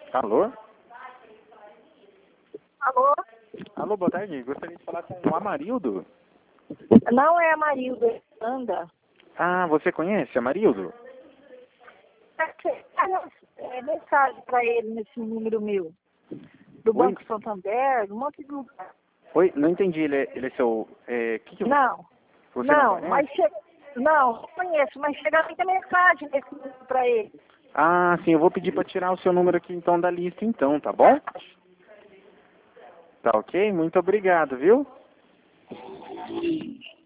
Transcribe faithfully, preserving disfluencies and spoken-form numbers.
Alô? Alô? Alô, boa tarde. Gostaria de falar com o Amarildo. Não é Amarildo, é Anda. Ah, você conhece Amarildo? É mensagem para ele nesse número meu. Do Oi? Banco Santander, um monte de lugar. Oi, não entendi. Ele é, ele é seu... É, que que Não, você não não, conhece? mas chega. Não, não conheço, mas chega muita mensagem nesse número para ele. Ah, sim. Eu vou pedir para tirar o seu número aqui então da lista então, tá bom? Tá ok? Muito obrigado, viu?